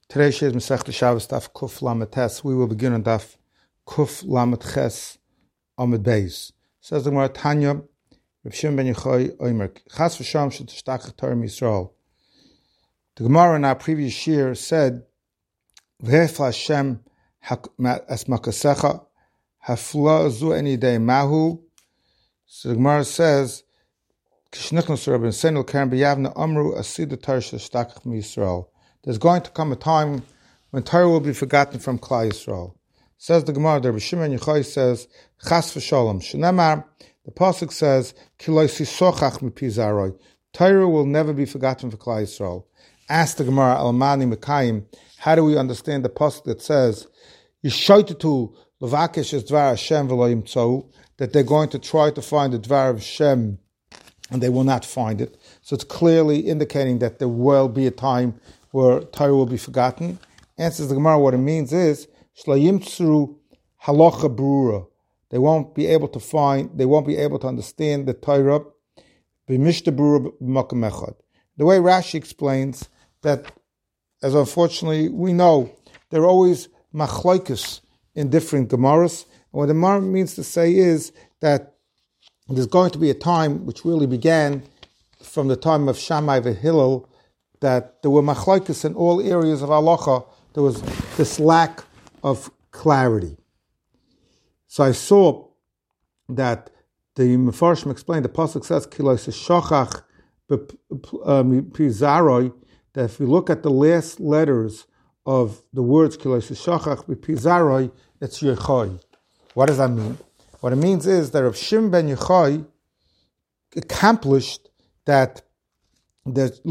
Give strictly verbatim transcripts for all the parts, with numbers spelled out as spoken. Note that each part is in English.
Today is Masechta Shabbos Daf Kuf Lamed Tes. We will begin on Daf Kuf Lamed Ches Amud Beis. Says the Gemara Tanya, Rav Shimon ben Yochai Omer, Chas v'sham shetishtach Torah Yisrael. The Gemara in our previous year said, V'hefla Hashem es makasecha hafla zu eni day mahu. So the Gemara says, Kishnichnas Rabbi Senel Karen b'yavna amru asid Torah shetishtach Yisrael. There's going to come a time when Torah will be forgotten from Klal Yisrael. Says the Gemara, the Rabbi Shimon Yochai says, Chas v'sholom. Shneimar, the pasuk says, Ki lo yisochach mipi zaroi. Torah will never be forgotten for Klal Yisrael. Ask the Gemara, Almani Mekayim, how do we understand the pasuk that says, Yishoitetu levakesh es dvar Hashem v'lo yimtzou, that they're going to try to find the dvar of Hashem and they will not find it. So it's clearly indicating that there will be a time where Torah will be forgotten. Answers the Gemara, what it means is, Shlayimtzru halacha brura. They won't be able to find, they won't be able to understand the Torah b'mishta brura b'makom echad. The way Rashi explains that, as unfortunately we know, there are always machlokes in different Gemaras. And what the Gemara means to say is that there's going to be a time which really began from the time of Shammai v'Hillel, that there were machlokes in all areas of halacha. There was this lack of clarity. So I saw that the Mefarshim explained, the pasuk says, Ki lo yisochach mipi zaroi, that if you look at the last letters of the words Ki lo yisochach mipi zaroi, it's Yochai. What does that mean? What it means is that Rav Shimon ben Yochai accomplished that that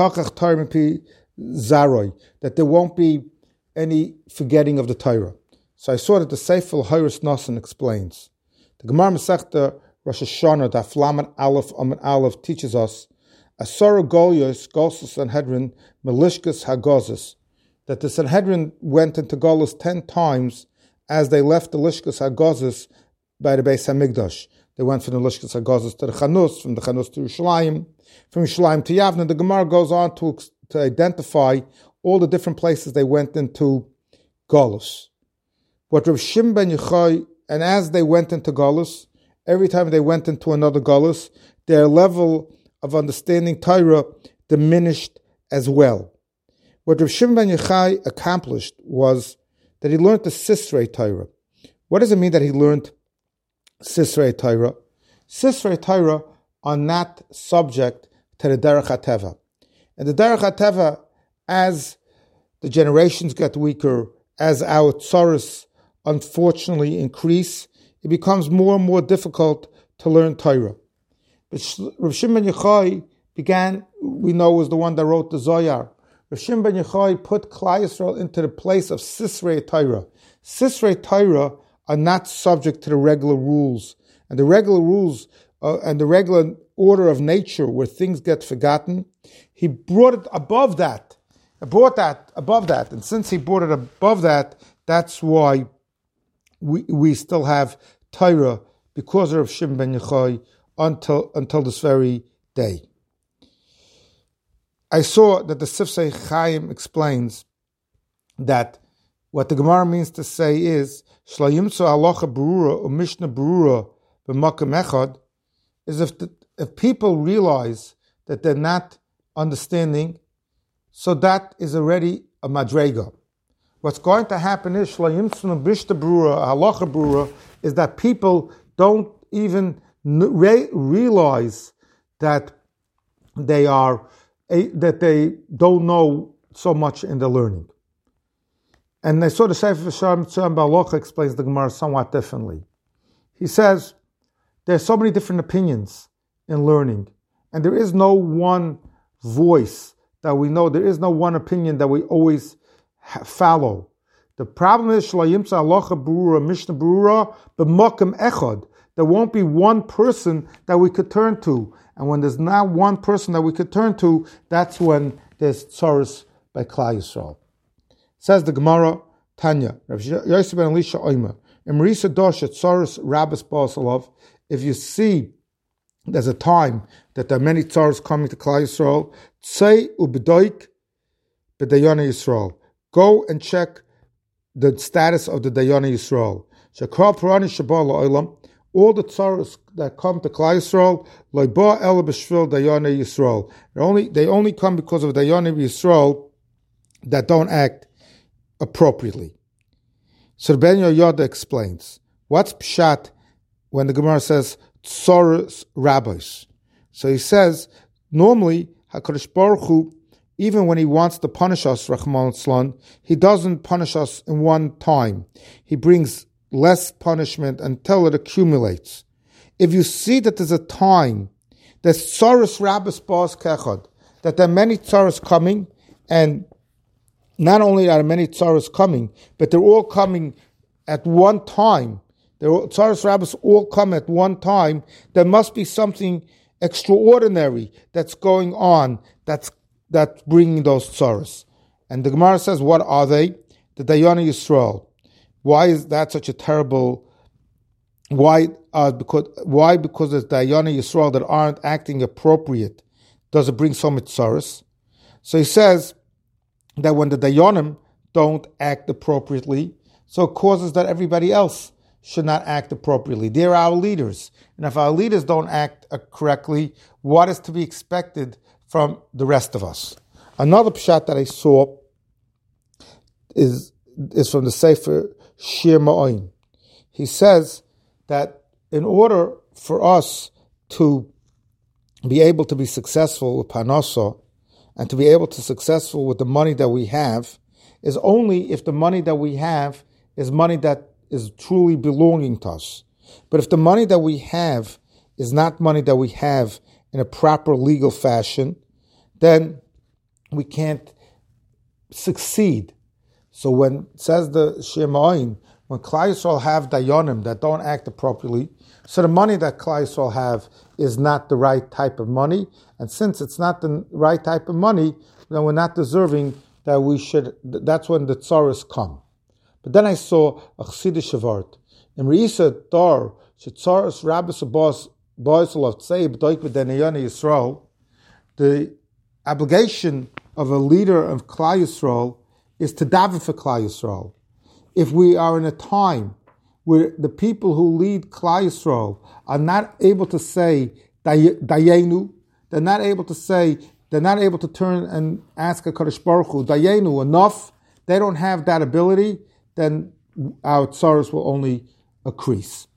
that there won't be any forgetting of the Torah. So I saw that the Sefer Hairis Nasan explains. The Gemara Masechta Rosh Hashanah Daf Lamed Aleph Amud Aleph teaches us Asara Golyos Golsus Sanhedrin Melishkas Hagozis, that the Sanhedrin went into Golus ten times as they left the Lishkas Hagozis by the Beis Hamikdash. They went from the Lishkas Hagozis to the Chanus, from the Chanus to Yerushalayim, from Yerushalayim to Yavna. The Gemara goes on to, to identify all the different places they went into Golus. But Rav Shimon ben Yochai, and as they went into Golus, every time they went into another Golus, their level of understanding Torah diminished as well. What Rav Shimon ben Yochai accomplished was that he learned the Sisrei Torah. What does it mean that he learned Sisrei Torah? Sisrei Torah are not subject to the Derech HaTeva. And the Derech HaTeva, as the generations get weaker, as our tzaros unfortunately increase, it becomes more and more difficult to learn Torah. But Rav Shimon ben Yochai began, we know, was the one that wrote the Zohar. Rav Shimon ben Yochai put Klal Yisrael into the place of Sisrei Torah. Sisrei Torah are not subject to the regular rules. And the regular rules uh, and the regular order of nature where things get forgotten, he brought it above that. He brought that above that. And since he brought it above that, that's why we we still have Torah because of Shimon ben Yochai until, until this very day. I saw that the Sifsei Chaim explains that what the Gemara means to say is Shlayimtzu halacha berura or Mishnah berura b'makom echad, is if the, if people realize that they're not understanding, so that is already a madrega. What's going to happen is Shlayimtzu Mishnah berura, halacha berura, is that people don't even re- realize that they are a, that they don't know so much in the learning. And I saw the Sefer Shalom Tzom Ba'alocha explains the Gemara somewhat differently. He says there are so many different opinions in learning, and there is no one voice that we know. There is no one opinion that we always ha- follow. The problem is Shlayimtzu halacha berura, Mishnah berura, b'makom echad. There won't be one person that we could turn to, and when there's not one person that we could turn to, that's when there's tzaros by Klal Yisrael. Says the Gemara, Tanya, Rav Yosef ben Elisha Omer, Emerisa Dosh at Tzaros Rabbis Basalov, if you see there's a time that there are many tzaros coming to Klal Yisrael, Tzei u'bedoik b'dayana Yisrael. go and check the status of the Dayana Yisrael. Shekral Parani Shabal Olam, all the tzaros that come to Klal Yisrael, Loiba El B'Shvil Dayana Yisrael. They only they only come because of Dayana Yisrael that don't act appropriately. So Ben Yoda explains what's pshat when the Gemara says tzaros rabbis. So he says normally HaKadosh Baruch Hu, even when he wants to punish us, Rahman Slan, he doesn't punish us in one time. He brings less punishment until it accumulates. If you see that there's a time, there's tzaros rabbis bas kechad, that there are many tzaros coming, and not only are many tzaros coming, but they're all coming at one time. The tzaros rabbis all come at one time. There must be something extraordinary that's going on that's that's bringing those tzaros. And the Gemara says, what are they? The Dayana Yisrael. Why is that such a terrible? Why? Uh, because why? Because there's Dayana Yisrael that aren't acting appropriate. Does it bring so much tzaros? So he says that when the Dayanim don't act appropriately, so it causes that everybody else should not act appropriately. They're our leaders. And if our leaders don't act uh, correctly, what is to be expected from the rest of us? Another pshat that I saw is, is from the Sefer Shir Ma'oin. He says that in order for us to be able to be successful with Parnasa and to be able to be successful with the money that we have is only if the money that we have is money that is truly belonging to us. But if the money that we have is not money that we have in a proper legal fashion, then we can't succeed. So when it says the Shir Ma'oin, when Klal Yisrael have dayanim that don't act appropriately, so the money that Klal Yisrael have is not the right type of money, and since it's not the right type of money, then we're not deserving that we should. That's when the tzaros come. But then I saw a Chassidish Shavart. In Reisa Dar, Shetzaros Rabbis Abbas Boisel of Tzei B'Doik B'Denayana Yisrael, the obligation of a leader of Klal Yisrael is to daven for Klal Yisrael. If we are in a time where the people who lead Klal Yisrael are not able to say Dayenu, they're not able to say, they're not able to turn and ask HaKadosh Baruch Hu, Dayenu, enough, they don't have that ability, then our tzaros will only increase.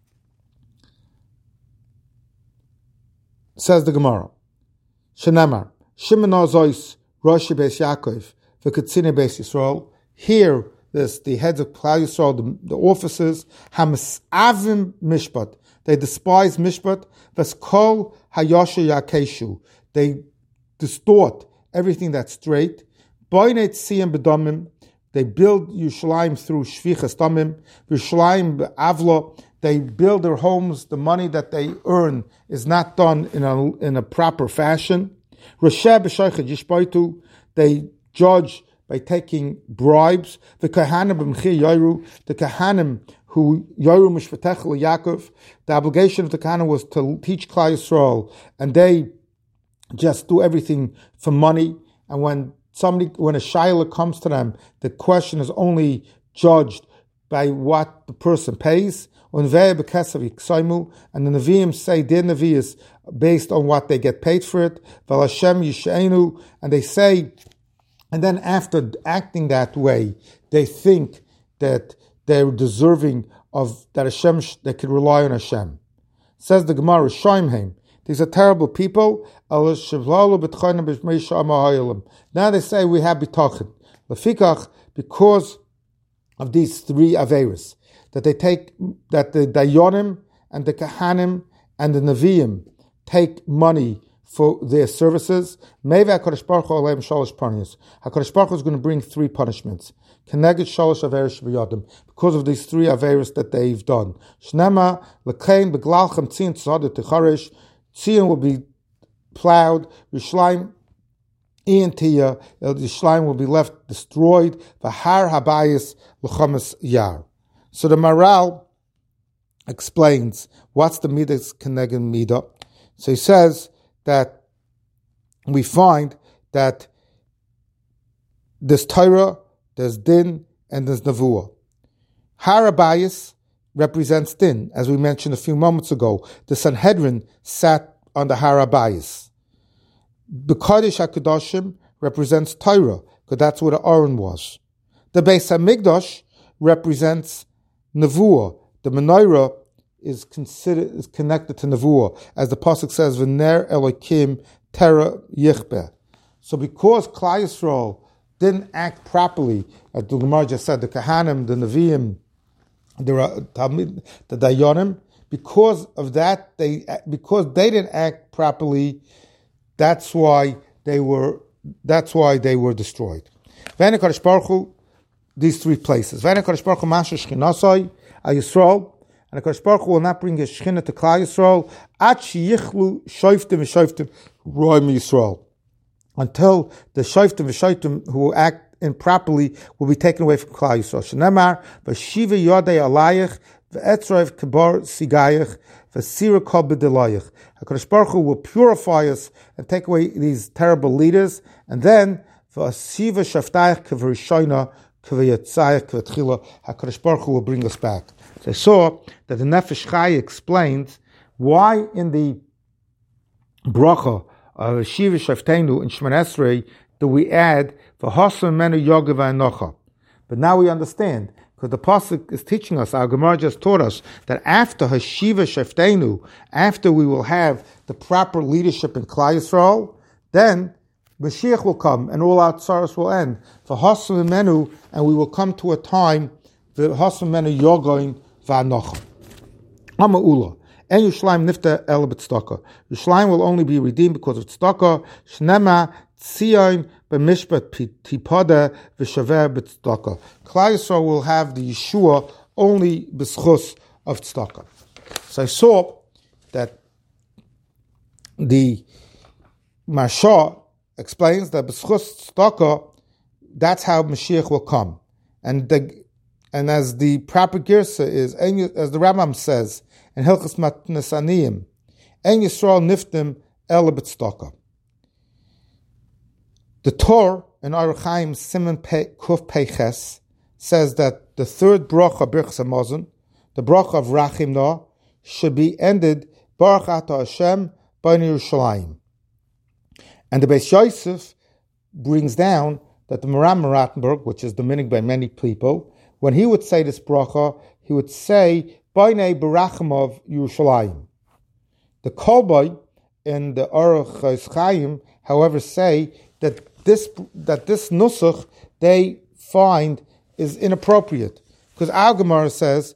Says the Gemara, Shenamar, Shimon Ozois, Roshi Beis Yaakov, V'Katzine Beis Yisrael. Here, this the heads of Klal Yisrael, the, the officers, Hamasavim Mishpat. They despise Mishpat. V'Skol Hayosha Yakeshu. They distort everything that's straight. Boinet Siyam B'Domim. They build Yerushalayim through Shvichas Damim. Yerushalayim B'Avlo. They build their homes. The money that they earn is not done in a in a proper fashion. Rosheh B'Shoichet Yishbaitu. They judge by taking bribes. The Kahanim B'Mchir Yoru. The Kahanim who Yoru Mishpatech Yaakov. The obligation of the Kahanim was to teach Klal Yisrael, and they just do everything for money. And when somebody, when a shayla comes to them, the question is only judged by what the person pays. And the Nevi'im say their Nevi is based on what they get paid for it. And they say, and then after acting that way, they think that they're deserving of that Hashem, they could rely on Hashem. Says the Gemara, Shoimheim. These are terrible people. Now they say we have bitachon. Lefikach, because of these three averis, that they take, that the dayanim and the kahanim and the neviim take money for their services. Maybe HaKadosh Baruch Hu aleim shalosh parnios. HaKadosh Baruch Hu is going to bring three punishments. Keneged shalosh averis b'yadim, because of these three averis that they've done. Shnema lekein beglalchem tzin tzadut ticharish. Tzion will be plowed. Yerushalayim Iantia, Yerushalayim will be left destroyed. V'har habayis l'chamas yar. So the Maral explains what's the midas keneged midah. So he says that we find that this Torah there's din, and there's nevuah. Har Habayis represents din, as we mentioned a few moments ago. The Sanhedrin sat on the Har Habayis. The Kodesh HaKadoshim represents Torah, because that's where the Aron was. The Beis HaMikdash represents nevuah. The menorah is considered is connected to nevuah, as the pasuk says, "V'ner Elokim Tera Yichbeh." So, because Klal Yisrael didn't act properly, as the Gemara just said, the Kahanim, the Nevi'im, the Talmid, the Dayanim, because of that, they because they didn't act properly, that's why they were that's why they were destroyed. V'nei Kadosh Baruch Hu, these three places. V'nei Kadosh Baruch Hu Masha Shechinasai Al Yisrael, and the Kadosh Baruch Hu will not bring his Shechina to Klal Yisrael Ad Sheyichlu Shoiftim V'Shoiftim Roy Yisrael, until the Shoiftim V'Shoiftim who act improperly will be taken away from Klal Yisrael. Shneimar V'Shiva Yodei Alayich V'Etzroiv Kibar Sigayich V'Sira Kol B'Delayich. HaKadosh Baruch Hu will purify us and take away these terrible leaders, and then V'Shiva Shaftayich K'V'Rishoina K'V'Yatzayich K'V'Tchila, HaKadosh Baruch Hu will bring us back. So I saw that the Nefesh Chai explains why in the bracha of Shiva Shaftenu in Shemon Esrei do we add V'Hasam Menu Yoga V'Anocha. But now we understand, because the pasuk is teaching us, our Gemara just taught us, that after Hashiva Shaftenu, after we will have the proper leadership in Klal Yisrael, then Mashiach will come and all our tsaros will end. V'Hasam Menu, and we will come to a time V'Hasam Menu Yoga V'Anocha. Ama'ula. And Yerushalayim nifta el b'tzedakah. Yerushalayim will only be redeemed because of tzedakah. Shnema tzion b'mishpat tipada v'shaver b'tzedakah. Klal Yisrael will have the Yeshua only b'schus of tzedakah. So I saw that the Marsha explains that b'schus tzedakah, that's how Mashiach will come. And the and as the proper girsa is, as the Rambam says, in Hilchos Matnas Aniyim, Ein Yisrael niftim el b'tzedakah. The Torah in Aruch Chaim Siman Kuf Peiches says that the third bracha Birchas Hamazon, the bracha of Rachimna, should be ended Baruch Ata Hashem B'nai Yerushalayim. And the Beis Yosef brings down that the Maram Rattenberg, which is dominic by many people, when he would say this bracha, he would say B'nai Barachimov Yerushalayim. The Kolbai in the Aruch Chaim, however, say that this that this nusach they find is inappropriate, because our Gemara says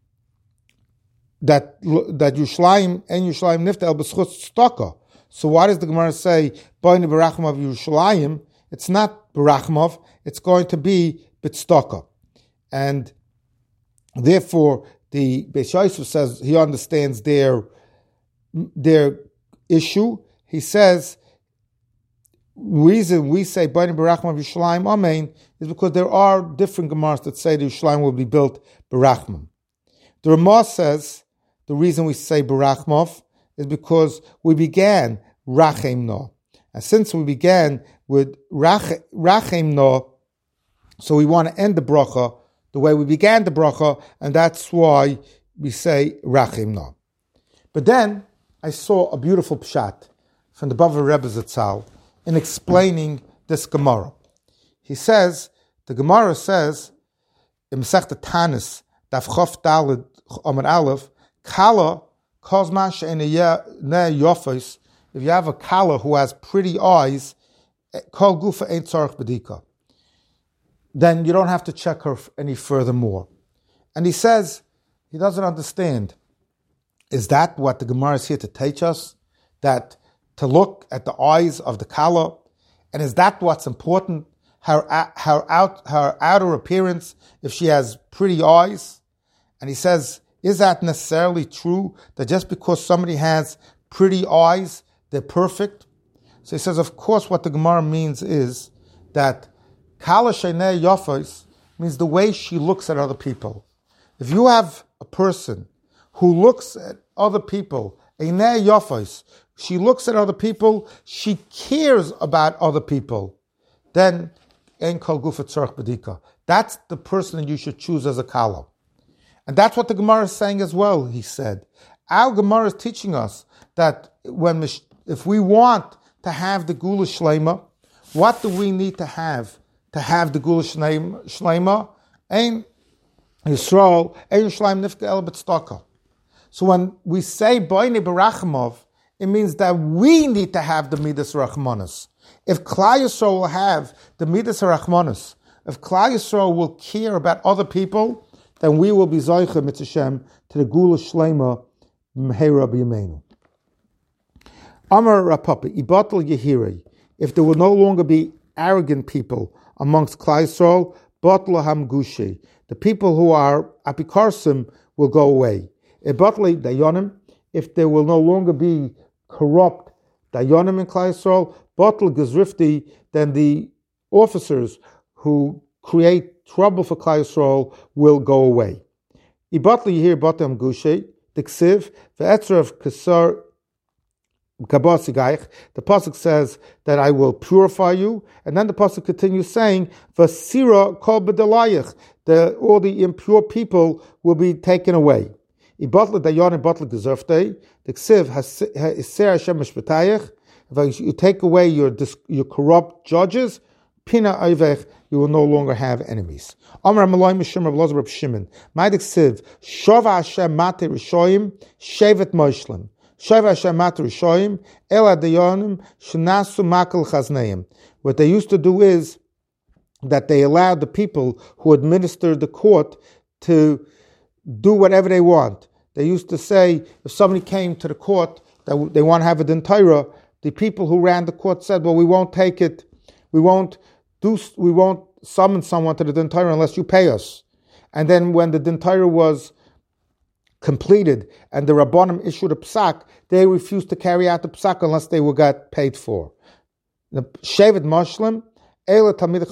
that that Yerushalayim and Yerushalayim nifta el b'schus tzedakah. So why does the Gemara say B'nai Barachimov Yerushalayim? It's not Barachimov; it's going to be b'tzedakah, and therefore the Beis Yosef says he understands their their issue. He says reason we say B'nai Barachimov Yerushalayim Amen is because there are different Gemaras that say the Yerushalayim will be built Barachimov. The Ramah says the reason we say Barachimov is because we began Rachemna, and since we began with Rach, Rachemna, so we want to end the bracha the way we began the bracha, and that's why we say Rachimna. But then I saw a beautiful pshat from the Bava Rebbe Zatzal in explaining this Gemara. He says, the Gemara says, in Masechta Tanis, Daf Chof Daled Amar Aleph, Kala Kozman She'ene Yofos, if you have a Kala who has pretty eyes, Kol Gufa Ein Tzarech B'dika, then you don't have to check her any furthermore. And he says, he doesn't understand. Is that what the Gemara is here to teach us? That to look at the eyes of the Kala? And is that what's important? Her, her, out, her outer appearance, if she has pretty eyes? And he says, is that necessarily true? That just because somebody has pretty eyes, they're perfect? So he says, of course, what the Gemara means is that Kala Sheinei Yofos means the way she looks at other people. If you have a person who looks at other people, Einei Yofos, she looks at other people, she cares about other people, then ein kol gufa tzorch bedika. That's the person that you should choose as a kala. And that's what the Gemara is saying as well, he said. Our Gemara is teaching us that when if we want to have the Gula Shlema, what do we need to have to have the Gula Shlema? Ein Yisrael, ein Yisrael nifka el b'tzedakah. So when we say Boine Barachimov, it means that we need to have the Midas Rachmanis. If Klal Yisrael will have the Midas Rachmanis, if Klal Yisrael will care about other people, then we will be Zoicha Mitzvah to the Gula Shlema Mehera B'Yameinu. Amar Rapapa, Ibatal Yehirei. If there will no longer be arrogant people amongst Klal Yisrael, Batal Hamgushi. The people who are apikarsim will go away. Ibatal Dayanim. If there will no longer be corrupt Dayanim in Klal Yisrael, Batal Gezrifti. Then the officers who create trouble for Klal Yisrael will go away. Ibatal Yehir Batam Gushi. Diksiv ve'etzrav kasar kabasigayich. The pasuk says that I will purify you, and then the pasuk continues saying, "Vasira kol b'dalayich." The all the impure people will be taken away. Ibatla dayan ibatla gezerftei. Diksiv haser Hashem mishpatayich. If you take away your your corrupt judges, pina ayvech, you will no longer have enemies. Amar Malay Mishim Rav Lozer Rav Shimon. Ma'adik Siv Shova Hashem Mate Rishoyim Shevet Moshlim. Shova Hashem Mate Rishoyim El Adayonim Shnasu Makal Chazneim. What they used to do is that they allowed the people who administered the court to do whatever they want. They used to say if somebody came to the court that they want to have a din Torah, the people who ran the court said, "Well, we won't take it. We won't do. We won't." Summon someone to the din Torah unless you pay us. And then when the din Torah was completed and the Rabbanim issued a psak, they refused to carry out the psak unless they were got paid for. The Shevet Moshlim, Eila Talmidei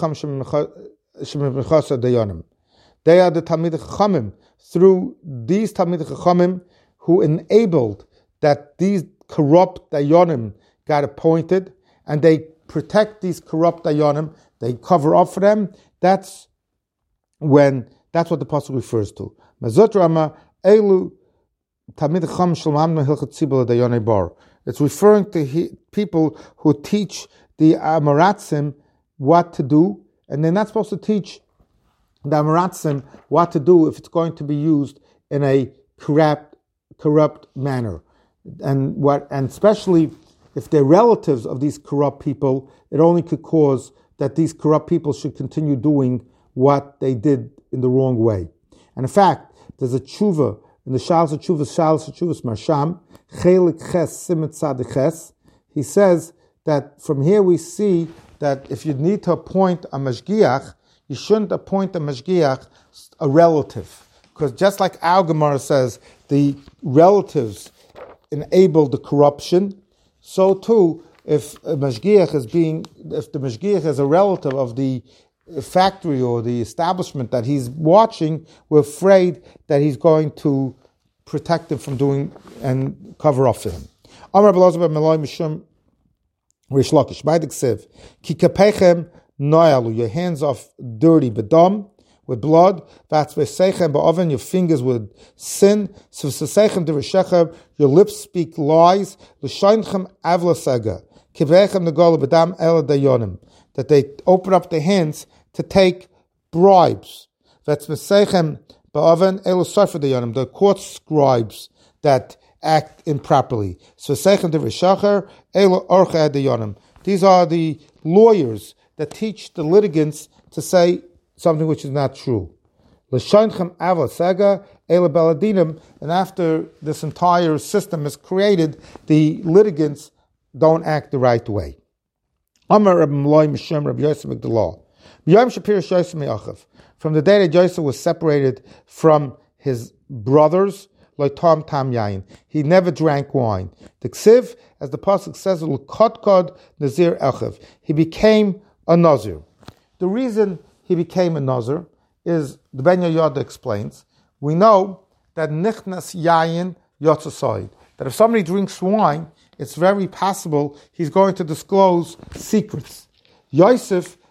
Chacham Dayanim. They are the Talmidei Chachamim. Through these Talmidei Chachamim who enabled that these corrupt Dayanim got appointed, and they protect these corrupt Dayanim. They cover up for them. That's when, that's what the pasuk refers to. Mazot Rama Elu Talmidei Chacham Shalom Hilchot Tzibur Dayanei Bar. It's referring to he, people who teach the Amaratzim what to do, and they're not supposed to teach the Amaratzim what to do if it's going to be used in a corrupt, corrupt manner, and what, and especially if they're relatives of these corrupt people, it only could cause that these corrupt people should continue doing what they did in the wrong way. And in fact, there's a tshuva in the Shalos Tshuva, Shalos Tshuvas Marsham, Chelik Ches Simet Tzadik Ches. He says that from here we see that if you need to appoint a mashgiach, you shouldn't appoint a mashgiach a relative, because just like our Gemara says, the relatives enable the corruption. So too, if a mashgiach is being, if the mashgiach is a relative of the factory or the establishment that he's watching, we're afraid that he's going to protect him from doing and cover up for him. Amar Belazar ben Meloi Mishum Rish Lakish Baidik Sev Ki Kapechem Noyalu, your hands are dirty, bedam, with blood. That's v'seichem ba'oven, your fingers with sin. So v'seichem dereshechem, your lips speak lies. L'shainchem avla sega. Kivechem negola bedam el dayonim, that they open up their hands to take bribes. That's v'seichem ba'oven elu sarfa dayonim, the court scribes that act improperly. So v'seichem dereshechem elu orcha dayonim. These are the lawyers that teach the litigants to say something which is not true. L'shanchem ava saga ela baladinim, and after this entire system is created, the litigants don't act the right way. Amar Rabbi Malay Mishem Rabbi Yosef Migdalah. Yom Shapir Yosef Me'achav. From the day that Yosef was separated from his brothers, like Tom Tam Yain, he never drank wine. The Ksiv, as the pasuk says, L'kotkod Nazir Echav. He became a Nazir. The reason he became a Nazir is, the Ben Yoyada explains, we know that Nichnas Yayin Yotzasayid, that if somebody drinks wine, it's very possible he's going to disclose secrets. Yosef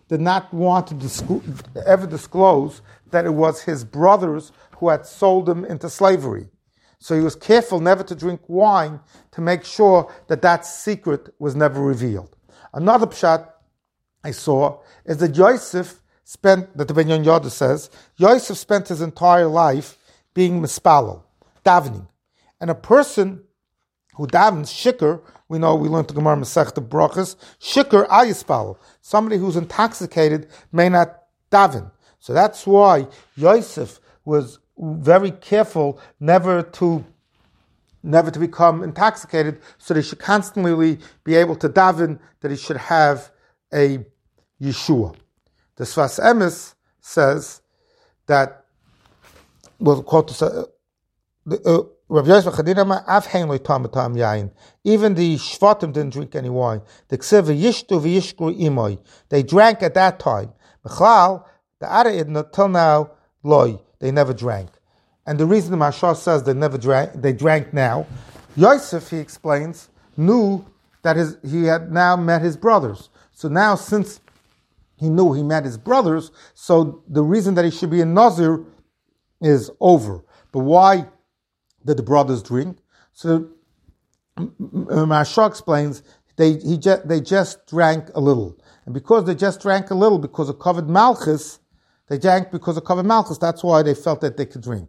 did not want to disclose, ever disclose that it was his brothers who had sold him into slavery. So he was careful never to drink wine to make sure that that secret was never revealed. Another pshat I saw is that Yosef spent, that the Ben Yoda says, Yosef spent his entire life being mispalel, davening. And a person who davens, shikr, we know, we learned the Gemara Masechta Brachas, shikr ayispal, somebody who's intoxicated may not daven. So that's why Yosef was very careful never to never to become intoxicated, so that he should constantly be able to daven, that he should have a Yeshua. The Sfas Emes says that, we'll quote this, uh, uh, Rav Yosef Chadinama, Av hein lo tam tam yain. Even the Shvatim didn't drink any wine. The Ksiv v'yishtu v'yishkru imoy. They drank at that time. B'chlal, the Ara Idna, till now, loy. They never drank. And the reason the Mashal says they never drank, they drank now, Yosef, he explains, knew that his, he had now met his brothers. So now, since he knew he met his brothers, so the reason that he should be a Nazir is over. But why did the brothers drink? So Mashal explains they he just, they just drank a little, and because they just drank a little because of covered malchus, they drank because of covered malchus. That's why they felt that they could drink.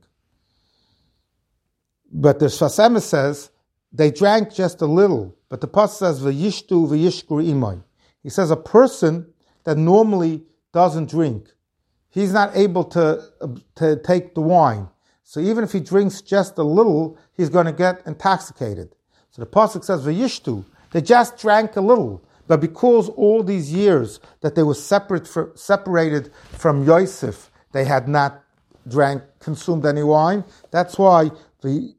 But the Sfas Emes says they drank just a little. But the pasuk says v'yishtu v'yishkru imay. He says a person that normally doesn't drink, he's not able to to take the wine. So even if he drinks just a little, he's going to get intoxicated. So the pasuk says v'yishtu. They just drank a little, but because all these years that they were separate for, separated from Yosef, they had not drank, consumed any wine. That's why the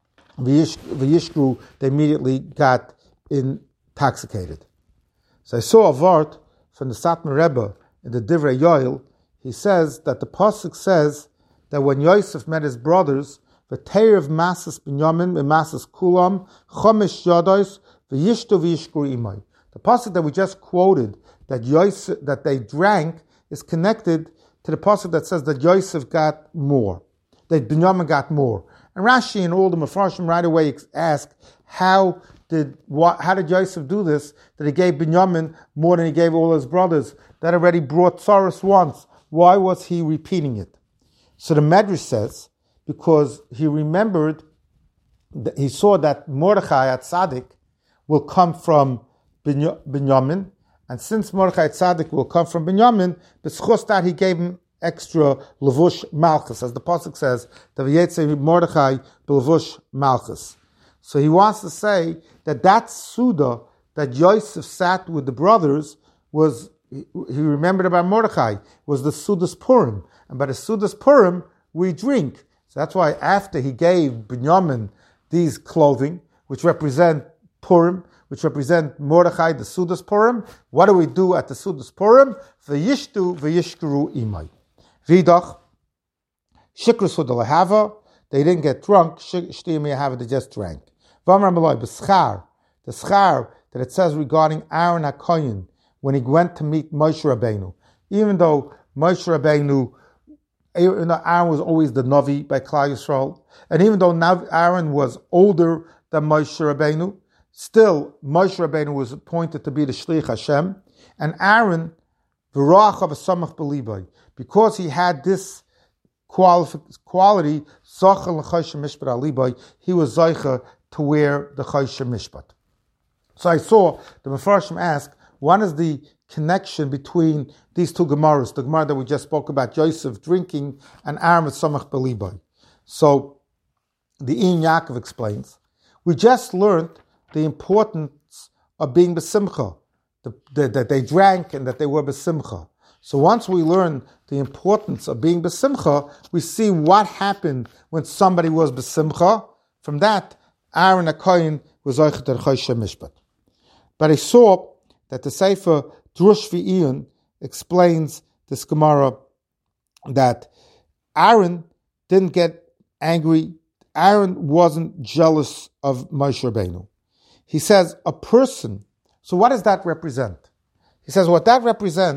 V'yishkru, they immediately got intoxicated. So I saw a vart from the Satmar Rebbe in the Divrei Yoel. He says that the pasuk says that when Yosef met his brothers, v'teirev masas binyamin v'masas kulam chomish yados v'yishtu v'yishkru imay. The pasuk that we just quoted, that Yosef, that they drank, is connected to the pasuk that says that Yosef got more, that Binyamin got more. And Rashi and all the Mefarshim right away ask, how did what, how did Yosef do this? That he gave Binyamin more than he gave all his brothers? That already brought Tsaros once. Why was he repeating it? So the Medrash says, because he remembered, that he saw that Mordechai at Tzaddik will come from Binyamin, and since Mordechai at Tzaddik will come from Binyamin, b'schus that he gave him extra levush malchus, as the pasuk says, the v'yetze Mordechai b'levush malchus. So he wants to say that that Suda that Yosef sat with the brothers was, he remembered about Mordechai, was the Sudas Purim. And by the Sudas Purim, we drink. So that's why after he gave Binyamin these clothing, which represent Purim, which represent Mordechai, the Sudas Purim, what do we do at the Sudas Purim? V'yishtu v'yishkuru imay. Vidach, Shikru Suda Lahava, they didn't get drunk, Shti Mehava, they just drank. Vamar Malay, B'schar, the schar that it says regarding Aaron HaKoyin, when he went to meet Moshe Rabbeinu. Even though Moshe Rabbeinu, Aaron was always the Navi by Klal Yisrael, and even though now Aaron was older than Moshe Rabbeinu, still Moshe Rabbeinu was appointed to be the Shlich Hashem, and Aaron, V'rach of a Samach B'libay, because he had this quality, quality he was Zaycha to wear the Choshe Mishpat. So I saw the Mefarshim ask, what is the connection between these two Gemaras, the Gemara that we just spoke about, Yosef drinking and Aaron with Samach B'libay? So the Ein Yaakov explains, we just learned the importance of being B'simcha, the, the, that they drank and that they were B'simcha. So once we learn the importance of being B'simcha, we see what happened when somebody was B'simcha. From that, Aaron HaKoyin was Oichet Choshe Mishpat. But I saw that the Sefer Drush V'Iyun explains this Gemara that Aaron didn't get angry. Aaron wasn't jealous of Moshe Rabbeinu. He says a person, so what does that represent? He says what that represents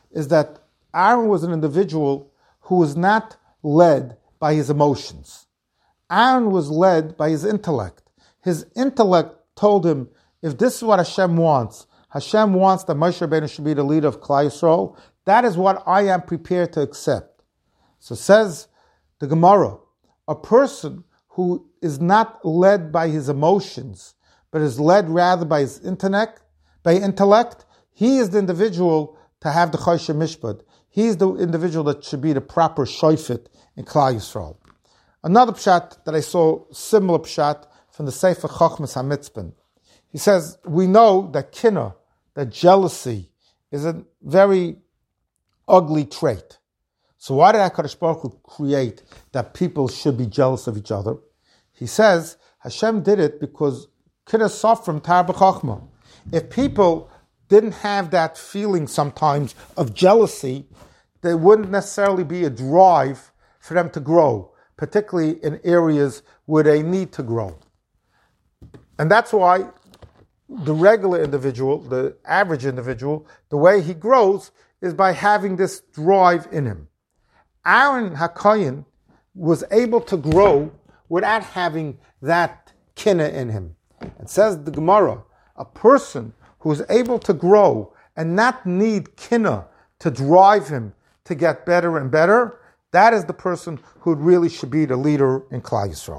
is that Aaron was an individual who was not led by his emotions. Aaron was led by his intellect. His intellect told him, if this is what Hashem wants, Hashem wants that Moshe Rabbeinu should be the leader of Klal Yisrael, that is what I am prepared to accept. So says the Gemara, a person who is not led by his emotions, but is led rather by his intellect, by intellect, he is the individual to have the Choshe Mishpat. He is the individual that should be the proper shofet in Klal Yisrael. Another pshat that I saw, similar pshat, from the Sefer Chochmas HaMitzpah. He says, we know that kinna, that jealousy, is a very ugly trait. So why did HaKadosh Baruch Hu create that people should be jealous of each other? He says, Hashem did it because kinna sofrim tar b'chochma. If people didn't have that feeling sometimes of jealousy, there wouldn't necessarily be a drive for them to grow, particularly in areas where they need to grow. And that's why the regular individual, the average individual, the way he grows is by having this drive in him. Aaron HaKohen was able to grow without having that kinna in him. It says the Gemara, a person who is able to grow and not need kinna to drive him to get better and better, that is the person who really should be the leader in Klal Yisrael.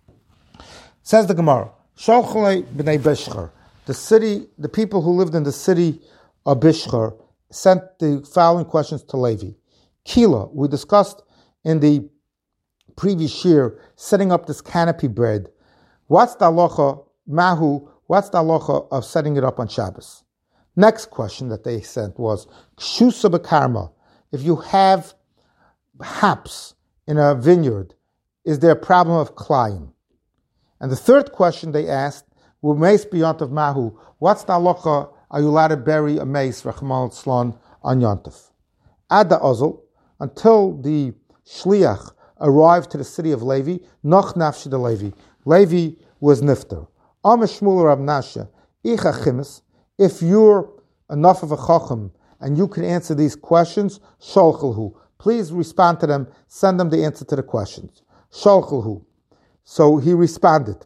Says the Gemara, Sholchalei b'nei Bishchar, the city, the people who lived in the city of Bishchar sent the following questions to Levi. Kila, we discussed in the previous year, setting up this canopy bread. What's the halacha, mahu, what's the halacha of setting it up on Shabbos? Next question that they sent was, Kshusa b'karma, if you have hops in a vineyard, is there a problem of klayim? And the third question they asked, were mace beyond of mahu, what's the halacha, are you allowed to bury a mace, rachmal tzlon, on Yontif? Ad Ozil, until the shliach arrived to the city of Levi, noch nafshi de Levi, Levi was nifter. Am Shmuel Rav Nasha, icha chimis, if you're enough of a chacham and you can answer these questions, sholchalhu, please respond to them, send them the answer to the questions. Sholchalhu. So he responded,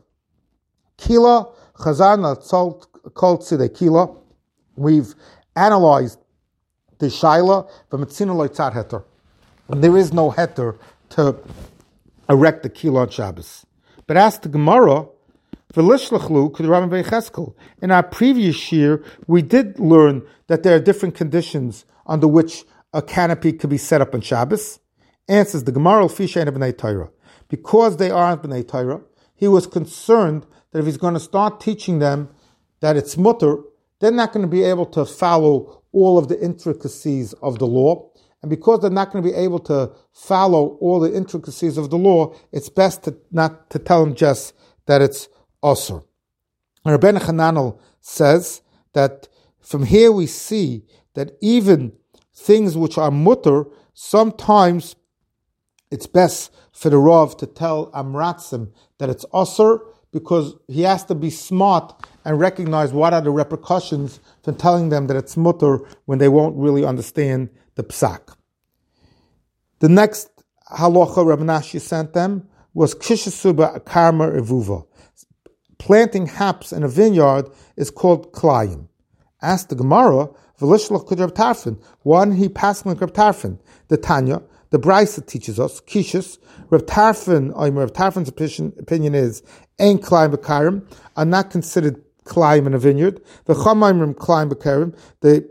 Kila chazan kol tzidei kila. We've analyzed the shaila v'metzina lo tzad heter, and there is no heter to erect the kila on Shabbos. But ask the Gemara, v'lishlachlu k'derabban v'yecheskel. In our previous year, we did learn that there are different conditions under which a canopy could be set up on Shabbos. Answers the Gemara, Fishain of B'nai Torah. Because they aren't B'nai Torah, he was concerned that if he's going to start teaching them that it's mutter, they're not going to be able to follow all of the intricacies of the law. And because they're not going to be able to follow all the intricacies of the law, it's best to not to tell them just that it's osur. Rabbeinu Hananel says that from here we see that even things which are mutter, sometimes it's best for the Rav to tell Amratzim that it's osur, because he has to be smart and recognize what are the repercussions for telling them that it's mutter when they won't really understand the psak. The next halacha Rav Nashi sent them was kishasuba karma evuva. Planting hops in a vineyard is called klayim. Asked the Gemara, v'lishlach k'Rab Tarfon, why didn't he pass like Rab Tarfon? The Tanya, the Brisa teaches us, kishus, Rab Tarfon, or Rab Tarfon's opinion is, ain't klayim b'karim, are not considered klayim in a vineyard. The Chamaimrim klayim b'karim, the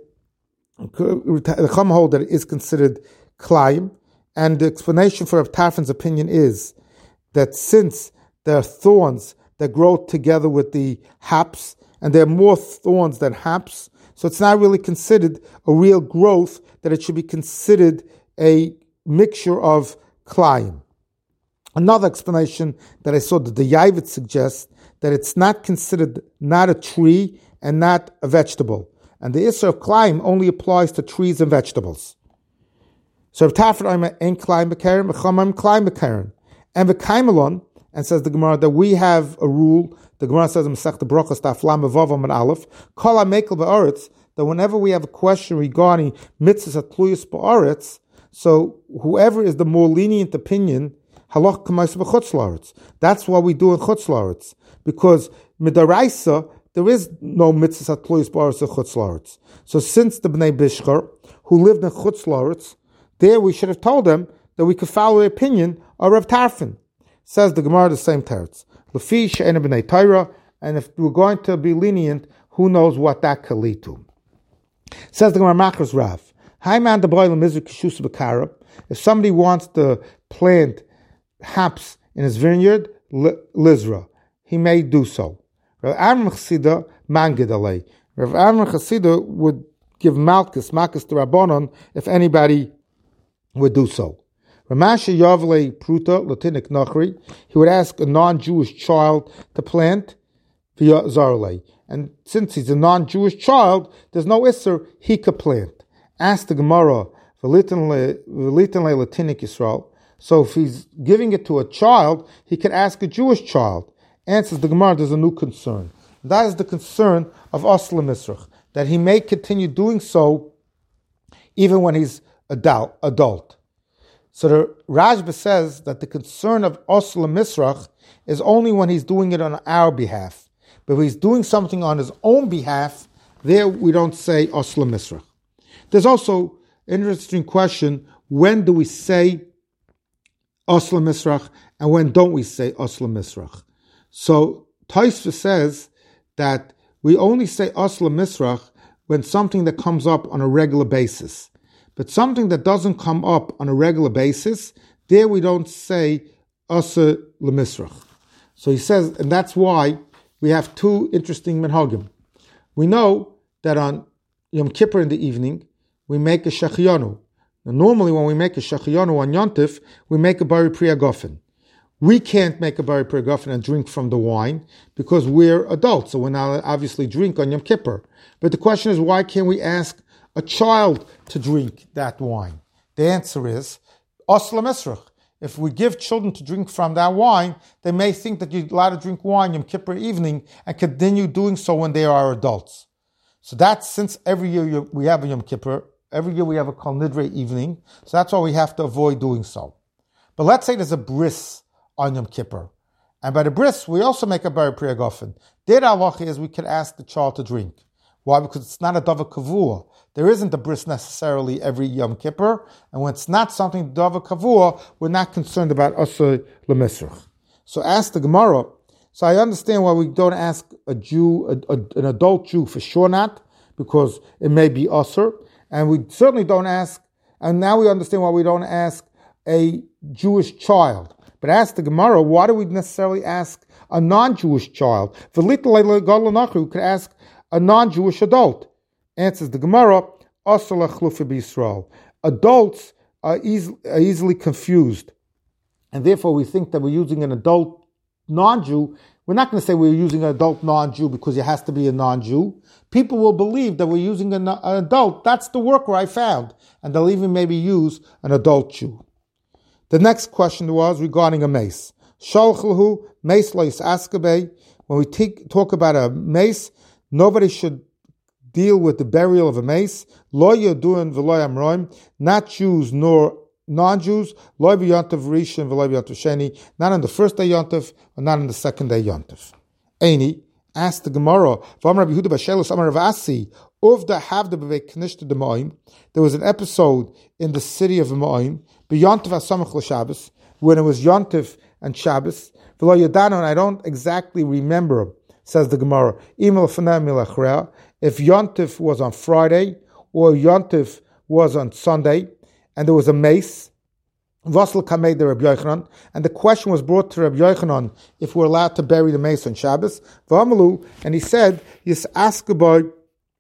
the Chum hold that it is considered klayim, and the explanation for Rab Tarfon's opinion is that since there are thorns that grow together with the hops, and there are more thorns than hops, so it's not really considered a real growth, that it should be considered a mixture of klayim. Another explanation that I saw that the Yavit suggests that it's not considered not a tree and not a vegetable. And the Isser of klayim only applies to trees and vegetables. So Rav Tarfon ain't klayim b'karen, v'chamam klayim b'karen. And v'kaimelon, and says the Gemara that we have a rule, the Gemara says in Masechta Brachos, Daf Lamed Vav Amud Aleph, Kol HaMekel Ba'aretz that whenever we have a question regarding mitzvahs atluyas ba'aretz, so whoever is the more lenient opinion, halach k'maisa b'chutz la'aretz. That's what we do in chutz la'aretz, because midaraisa there is no mitzvahs atluyas ba'aretz in chutz la'aretz. So since the Bnei Bishkar who lived in chutz la'aretz, there we should have told them that we could follow the opinion of Rav Tarfon. Says the Gemara the same teretz. Lefi she'ena b'nei Torah, and if we're going to be lenient, who knows what that could lead to. Says the Gemara Machras Rav. If somebody wants to plant hops in his vineyard, lizra, he may do so. Rav Amram Chasida mangid alei. Rav Amram Chasida would give malchus, malchus to Rabbanon, if anybody would do so. Ramasha Yavle Pruta Latinik Nachri, he would ask a non-Jewish child to plant via Zarle. And since he's a non-Jewish child, there's no Isser, he could plant. Ask the Gemara, V'litin le Latinik Yisrael. So if he's giving it to a child, he could ask a Jewish child. Answers the Gemara, there's a new concern. That is the concern of Osla Misrach, that he may continue doing so even when he's adult. adult. So the Rashba says that the concern of Osla Misrach is only when he's doing it on our behalf. But if he's doing something on his own behalf, there we don't say Osla Misrach. There's also an interesting question, when do we say Osla Misrach and when don't we say Osla Misrach? So Taisva says that we only say Osla Misrach when something that comes up on a regular basis. But something that doesn't come up on a regular basis, there we don't say Asa L'Misrach. So he says, and that's why we have two interesting minhagim. We know that on Yom Kippur in the evening, we make a Shachiyanu. Now normally when we make a Shachiyanu on Yontif, we make a Bari Priya Gofen. We can't make a Bari Priya Gofen and drink from the wine because we're adults, so we're not obviously drink on Yom Kippur. But the question is, why can't we ask a child to drink that wine? The answer is Osla Misrach. If we give children to drink from that wine, they may think that you're allowed to drink wine Yom Kippur evening and continue doing so when they are adults. So that's since every year we have a Yom Kippur, every year we have a Kol Nidre evening, so that's why we have to avoid doing so. But let's say there's a bris on Yom Kippur, and by the bris we also make a Bari Priya Gofen. Their halacha is we can ask the child to drink. Why? Because it's not a Dava Kavua. There isn't a bris necessarily every Yom Kippur, and when it's not something Dava Kavua, we're not concerned about Asa L'Misrach. So ask the Gemara. So I understand why we don't ask a Jew, a, a, an adult Jew for sure not, because it may be Asr, and we certainly don't ask, and now we understand why we don't ask a Jewish child. But ask the Gemara, why do we necessarily ask a non-Jewish child? We could ask a non-Jewish adult. Answers the Gemara, Asala Chlufi B'Yisrael. Adults are, easy, are easily confused, and therefore we think that we're using an adult non-Jew. We're not going to say we're using an adult non-Jew because it has to be a non-Jew. People will believe that we're using an, an adult. That's the worker I found, and they'll even maybe use an adult Jew. The next question was regarding a mace. Shalchlahu mace lois askabe. When we take, talk about a mace, nobody should deal with the burial of a mace. Lo yaduin v'lo amroim, not Jews nor non-Jews. Lo b'yontav rishon v'lo b'yontav sheni, not on the first day yontav or not on the second day yontav. Eini asked the Gemara, V'amar Yehuda b'shelus amar Rav Asi, uvda havda b'vei knishta d'moim. There was an episode in the city of Moim, b'yontav asamach l'Shabbos, when it was yontav and Shabbos. V'lo yadanu, and I don't exactly remember, says the Gemara, if Yontif was on Friday or Yontif was on Sunday and there was a mace, and the question was brought to Rabbi Yochanan if we're allowed to bury the mace on Shabbos, and he said, that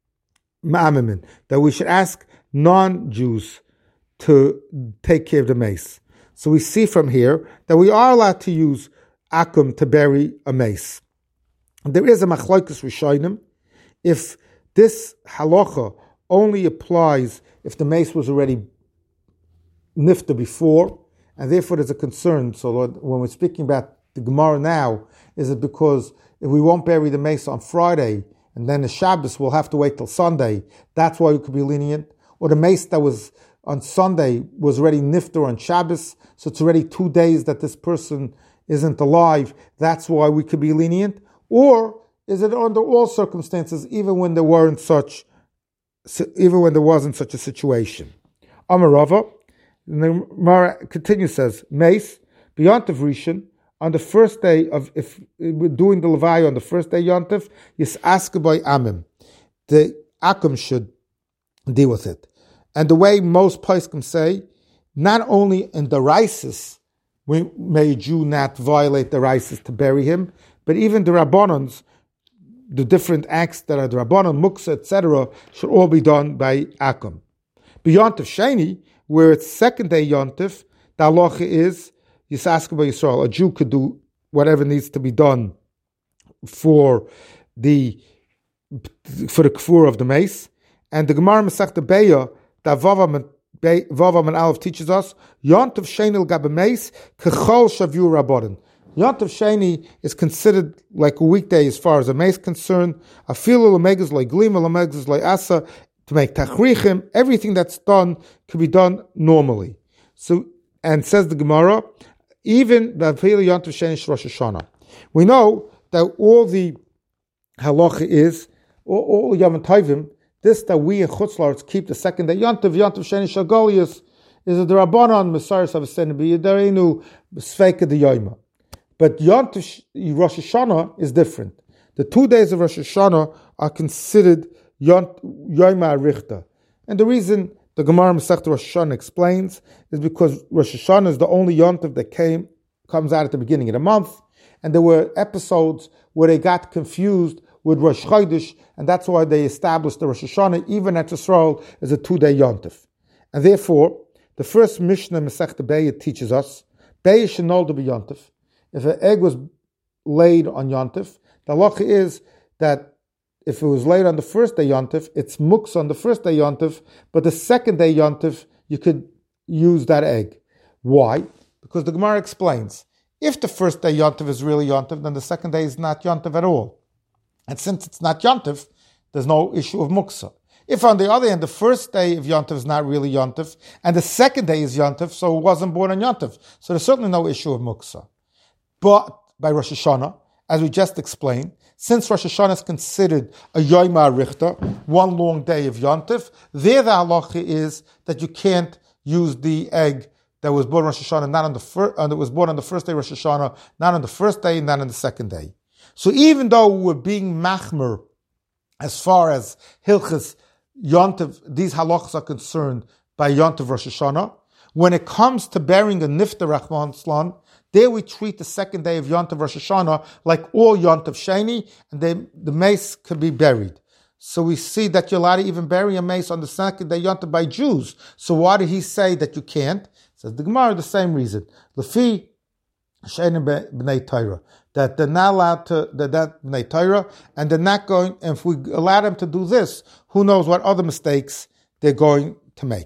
we should ask non-Jews to take care of the mace. So we see from here that we are allowed to use akum to bury a mace. There is a machlokes rishonim if this halacha only applies if the mace was already nifta before, and therefore there's a concern. So Lord, when we're speaking about the Gemara now, is it because if we won't bury the mace on Friday and then the Shabbos will have to wait till Sunday, that's why we could be lenient. Or the mace that was on Sunday was already nifter on Shabbos, so it's already two days that this person isn't alive, that's why we could be lenient. Or is it under all circumstances, even when there weren't such, even when there wasn't such a situation? Amarava, and the Gemara continues, says, mace, beyond of Rishon, on the first day of, if we're doing the Levaya on the first day Yontif, yes, ask by Amim. The Akum should deal with it. And the way most poskim say, not only in the Rises may a Jew not violate the Rises to bury him, but even the Rabbanans, the different acts that are the Rabbanan, Muksa, et cetera, should all be done by Akum. Beyond of Sheni, where it's second day Yontif, the halacha is Yisaska by Yisrael. A Jew could do whatever needs to be done for the for the kfur of the mace. And the Gemara Masechta Beya, that Vavam and Aleph teaches us, Yontif Sheni l'gabe mace kechol shavu rabbanan. Yontif Sheni is considered like a weekday as far as a mace is concerned. Afilu l'megas like glima l'megas like asa, to make tachrichim, everything that's done can be done normally. So, and says the Gemara, even the Afilu Yontif Sheni Rosh Hashanah. We know that all the halacha is, all, all Yom Tovim, this that we in Chutz La'aretz keep the second day Yontif, Yontif Sheni Shagolius, is a Rabbanon Messiah Savasenu B'Yadarenu Sfeika de Yoima. But Yontif Rosh Hashanah is different. The two days of Rosh Hashanah are considered Yoima Arichta. And the reason the Gemara Masechta Rosh Hashanah explains is because Rosh Hashanah is the only Yontif that came comes out at the beginning of the month. And there were episodes where they got confused with Rosh Chodesh, and that's why they established the Rosh Hashanah, even at Yisrael, as a two-day Yontif. And therefore, the first Mishnah Masechta Beya teaches us, Beya shenolda b'Yontif. If an egg was laid on Yontif, the halacha is that if it was laid on the first day Yontif, it's muks on the first day Yontif, but the second day Yontif, you could use that egg. Why? Because the Gemara explains, if the first day Yontif is really Yontif, then the second day is not Yontif at all. And since it's not Yontif, there's no issue of muksa. If on the other hand, the first day of Yontif is not really Yontif, and the second day is Yontif, so it wasn't born on Yontif, so there's certainly no issue of muksa. But by Rosh Hashanah, as we just explained, since Rosh Hashanah is considered a Yoima Arichta, one long day of Yontif, there the halacha is that you can't use the egg that was born on Rosh Hashanah, not on the first, uh, that was born on the first day of Rosh Hashanah, not on the first day, not on the second day. So even though we're being machmer as far as Hilchas Yontif, these halachas are concerned by Yontif Rosh Hashanah, when it comes to burying a nifter Rahman Slan, there we treat the second day of Yontif Rosh Hashanah like all Yontif Sheni, and they, the mace could be buried. So we see that you're allowed to even bury a mace on the second day Yontif by Jews. So why did he say that you can't? Says the Gemara, the same reason. Lefi Sheni b'nei Torah, that they're not allowed to, they're not b'nei Torah, and they're not going, and if we allow them to do this, who knows what other mistakes they're going to make.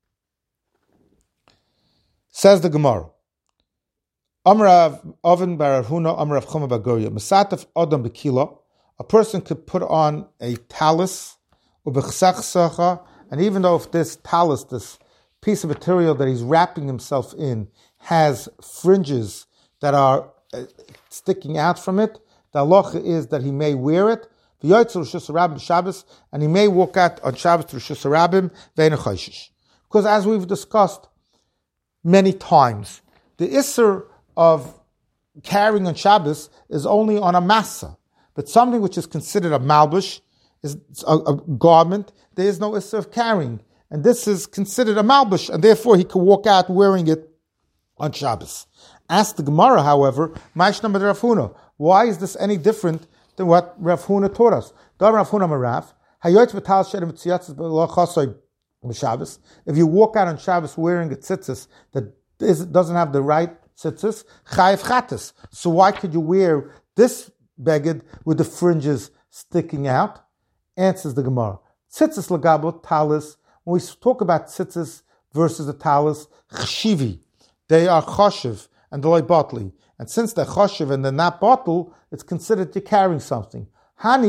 Says the Gemara, Amrav Oven bar Huna Amrav Chuma bar Goria Masataf Adam Bekila. A person could put on a talis, ubechsachsacha, and even though if this talis, this piece of material that he's wrapping himself in, has fringes that are uh, sticking out from it, the halacha is that he may wear it. Shabbos, and he may walk out on Shabbos to Rishus Harabim ve'ena chayshish. Because as we've discussed many times, the isser of carrying on Shabbos is only on a massa, but something which is considered a malbush, is a, a garment, there is no isser of carrying, and this is considered a malbush, and therefore he can walk out wearing it on Shabbos. Ask the Gemara, however, Ma'ishna med Rav Huna, why is this any different than what Rav Huna taught us? Rav Huna Marav, Hayot v'tal she'er mitziyatzes b'lo chasoy b'Shabbos. If you walk out on Shabbos wearing a tzitzis that is, doesn't have the right tzitzis, chayiv chatas. So why could you wear this beged with the fringes sticking out? Answers the Gemara. Tzitzis lagabo talis. When we talk about tzitzis versus the talis, chshivi, they are choshev and the loy botli. And since they're choshev and they're not bottle, it's considered you're carrying something. Hani,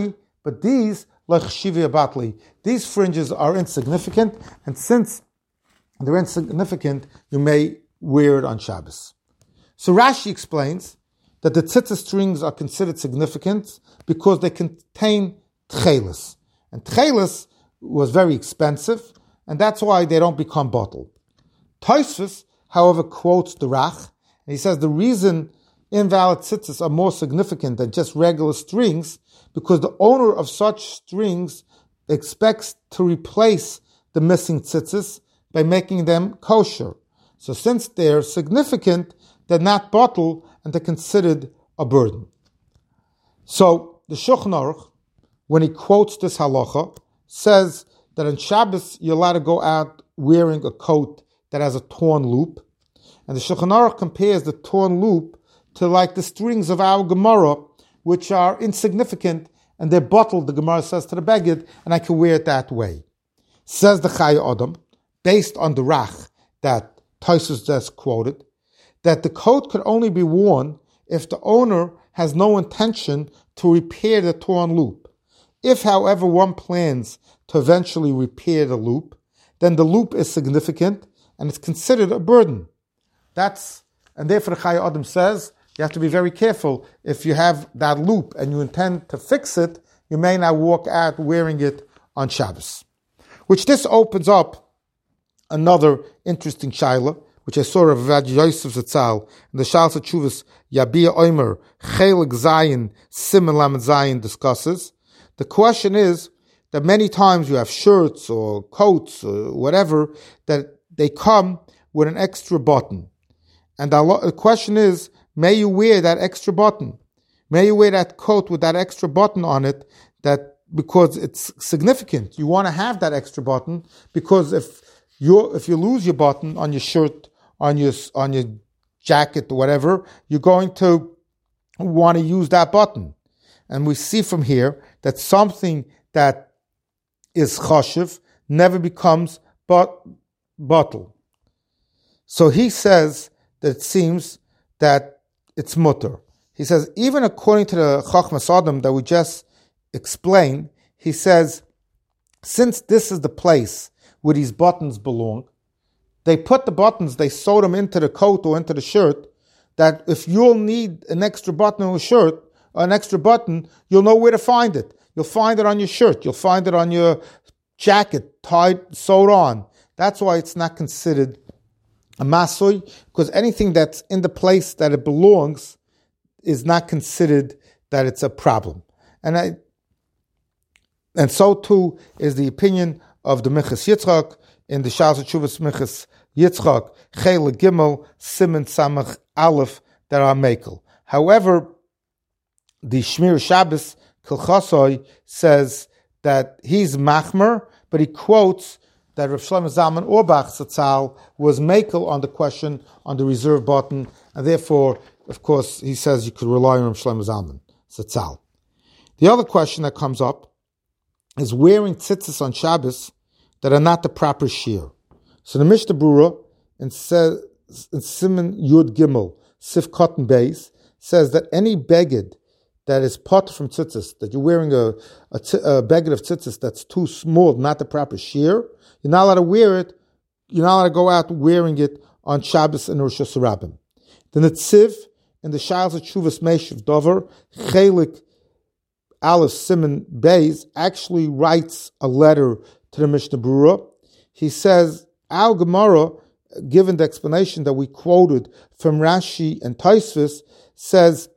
but these, like Shivi Abatli, these fringes are insignificant, and since they're insignificant, you may wear it on Shabbos. So Rashi explains that the tzitzis strings are considered significant because they contain tchelis. And tchelis was very expensive, and that's why they don't become bottled. Tosfos, however, quotes the Rach, and he says the reason invalid tzitzis are more significant than just regular strings because the owner of such strings expects to replace the missing tzitzis by making them kosher. So since they're significant, they're not bottled and they're considered a burden. So the Shulchan Aruch, when he quotes this halacha, says that on Shabbos you're allowed to go out wearing a coat that has a torn loop. And the Shulchan Aruch compares the torn loop to like the strings of our Gemara, which are insignificant, and they're bottled, the Gemara says to the Beged, and I can wear it that way. Says the Chaya Adam, based on the Rach that Tosfos just quoted, that the coat could only be worn if the owner has no intention to repair the torn loop. If, however, one plans to eventually repair the loop, then the loop is significant and it's considered a burden. That's, and therefore the Chaya Adam says, you have to be very careful. If you have that loop and you intend to fix it, you may not walk out wearing it on Shabbos. Which this opens up another interesting shaila, which I saw of Rav Yosef Zatzal in the Shalsa Chuvas Yabia Omer Chelik Zayin Siman Lamed Zayin discusses. The question is that many times you have shirts or coats or whatever that they come with an extra button, and the question is, may you wear that extra button? May you wear that coat with that extra button on it? That because it's significant, you want to have that extra button because if you if you lose your button on your shirt, on your on your jacket or whatever, you're going to want to use that button. And we see from here that something that is choshev never becomes but bottle. So he says that it seems that it's mutter. He says even according to the Chachmas Adam that we just explained, he says since this is the place where these buttons belong, they put the buttons, they sew them into the coat or into the shirt, that if you'll need an extra button on a shirt, or an extra button, you'll know where to find it. You'll find it on your shirt. You'll find it on your jacket, tied, sewed on. That's why it's not considered a masui, because anything that's in the place that it belongs is not considered that it's a problem. And I, and so too is the opinion of the Minchas Yitzchak in the Shas Chuvas Minchas Yitzchak, Chele Gimel, Siman Samach Aleph, that are Mekel. However, the Shmir Shabbos Kilchasoi says that he's Machmer, but he quotes that Rav Shlomo Zalman Auerbach Zatzal was Mekel on the question on the reserve button, and therefore, of course, he says you could rely on Rav Shlomo Zalman Zatzal. The other question that comes up is wearing tzitzis on Shabbos that are not the proper shear. So the Mishnah Berurah in, Se- in Siman Yud Gimel, Sif Cotton Base, says that any beged that is pot from tzitzis, that you're wearing a, a, t- a beged of tzitzis that's too small, not the proper shear, you're not allowed to wear it, you're not allowed to go out wearing it on Shabbos and Rosh Hashanah. The Netziv in the Shals Chuvas Meshiv Dover, Chelik Aleph Siman Beis, actually writes a letter to the Mishnah Berurah. He says, our Gemara, given the explanation that we quoted from Rashi and Tosfos, says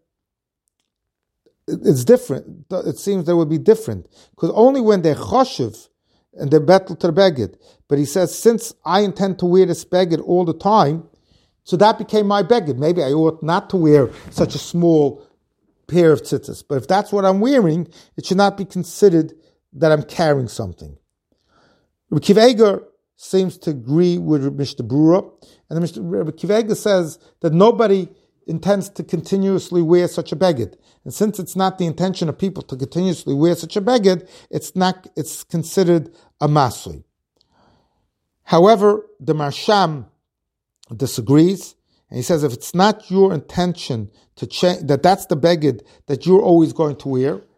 it's different. It seems they would be different. Because only when they're choshev and they're battle to the beged. But he says, since I intend to wear this beged all the time, so that became my beged. Maybe I ought not to wear such a small pair of tzitzis. But if that's what I'm wearing, it should not be considered that I'm carrying something. Rabbi Akiva Eiger seems to agree with Mishnah Berurah, and Rabbi Akiva Eiger says that nobody intends to continuously wear such a beged. And since it's not the intention of people to continuously wear such a beged, it's not, it's considered a masui. However, the Marsham disagrees, and he says if it's not your intention to change, that that's the beged that you're always going to wear,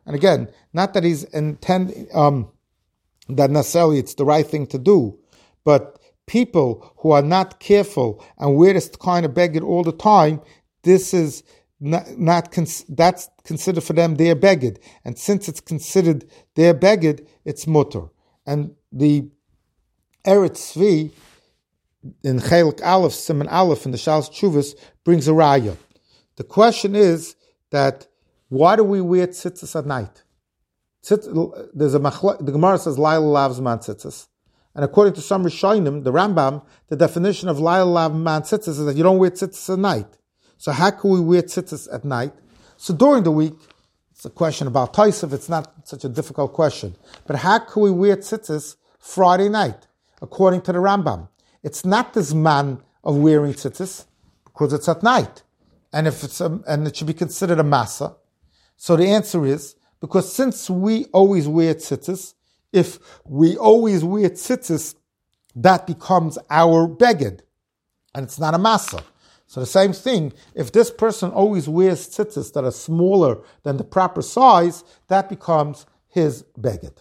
And again, not that he's intend um, that necessarily it's the right thing to do, but people who are not careful and wear this kind of beged all the time, this is not, not cons- that's considered for them their beged, and since it's considered their beged, it's mutter. And the Eretz Tzvi in Chelik Aleph, Siman Aleph, in the Shalos Tshuvos brings a raya. The question is that why do we wear tzitzis at night? Tzitz, there's a machla, the Gemara says Laila Lav's man tzitzis, and according to some Rishonim, the Rambam, the definition of Laila Lav man tzitzis is that you don't wear tzitzis at night. So how can we wear tzitzis at night? So during the week, it's a question about Taisef. It's not such a difficult question, but how can we wear tzitzis Friday night? According to the Rambam, it's not this man of wearing tzitzis because it's at night, and if it's a, and it should be considered a masa. So the answer is because since we always wear tzitzis, if we always wear tzitzis, that becomes our beged, and it's not a masa. So the same thing, if this person always wears tzitzis that are smaller than the proper size, that becomes his beged.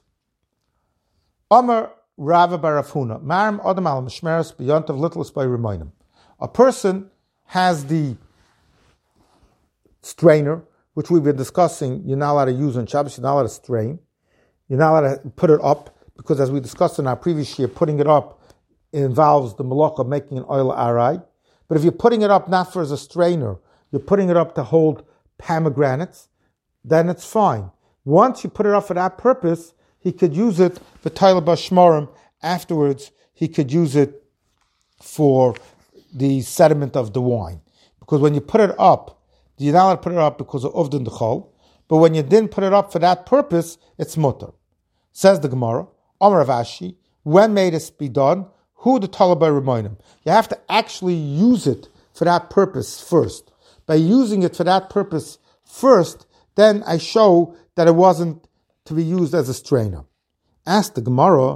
Amar Rava bar Rav Huna, Maram Adam al Mishmeres B'Yontav Littlest by Remoinim. A person has the strainer, which we've been discussing, you're not allowed to use on Shabbos, you're not allowed to strain. You're not allowed to put it up, because as we discussed in our previous year, putting it up involves the malach of making an oil arai. But if you're putting it up not for as a strainer, you're putting it up to hold pomegranates, then it's fine. Once you put it up for that purpose, he could use it for Tyler Bashmarim. Afterwards, he could use it for the sediment of the wine. Because when you put it up, you're not allowed to put it up because of Uvdin Dechol, but when you didn't put it up for that purpose, it's mutter. Says the Gemara, Amar Rav Ashi, when may this be done? Who the Talabay Remoinim? You have to actually use it for that purpose first. By using it for that purpose first, then I show that it wasn't to be used as a strainer. Ask the Gemara,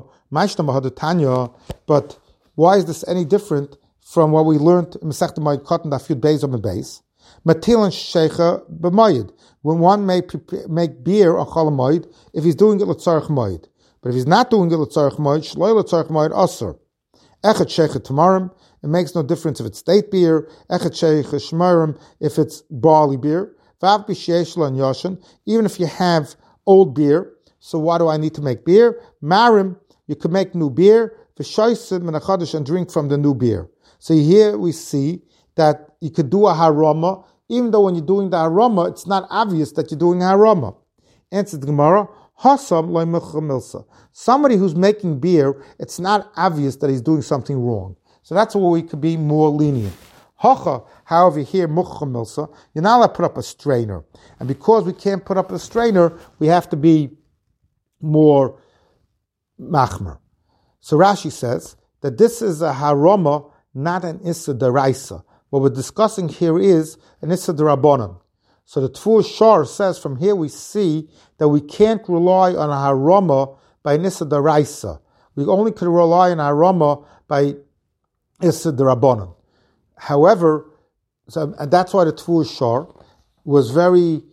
but why is this any different from what we learned in Masechta Moed Katan Daf Yud Beis Amud Beis? Matil and Sheikha b'Moed, when one may prepare, make beer on Chol Moed if he's doing it l'tzarech Moed, but if he's not doing it l'tzarech Moed, shloy l'tzarech Moed aser. Echet Sheikha Tamarim, it makes no difference if it's date beer. Echet Sheikha Shmarim, if it's barley beer. Vav b'sheish and yoshin, even if you have old beer. So why do I need to make beer? Marim, you can make new beer. V'shoisim and achadish, and drink from the new beer. So here we see that you could do a harama, even though when you're doing the harama, it's not obvious that you're doing a harama. Answer the Gemara, Hasam loy milsa. Somebody who's making beer, it's not obvious that he's doing something wrong. So that's where we could be more lenient. Hacha, however, here mucha milsa, you're not allowed to put up a strainer. And because we can't put up a strainer, we have to be more machmer. So Rashi says that this is a harama, not an issa deraisa. What we're discussing here is an issa derabanan. So the Tfur Shor says from here we see that we can't rely on a harama by an issa deraisa. We only can rely on a harama by issa derabanan. However, so, and that's why the Tfur Shor was very,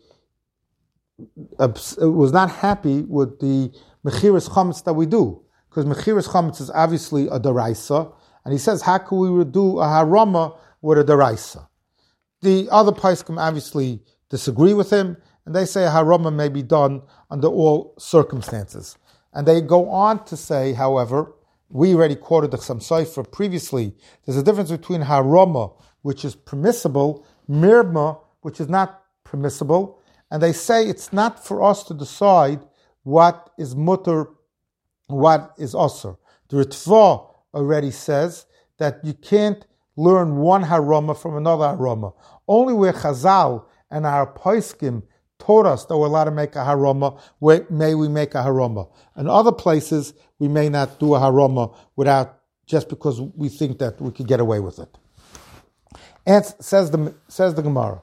was not happy with the mechiras chametz that we do, because mechiras chametz is obviously a deraisa, and he says, how can we do a harama with a deraisa? The other poskim obviously disagree with him, and they say a harama may be done under all circumstances. And they go on to say, however, we already quoted the Chassam Sofer previously, there's a difference between harama, which is permissible, mirma, which is not permissible, and they say it's not for us to decide what is mutter, what is osur. The Ritva already says that you can't learn one harama from another harama. Only where Chazal and our poskim taught us that we're allowed to make a harama, where may we make a harama. In other places, we may not do a harama without, just because we think that we could get away with it. And says the says the Gemara,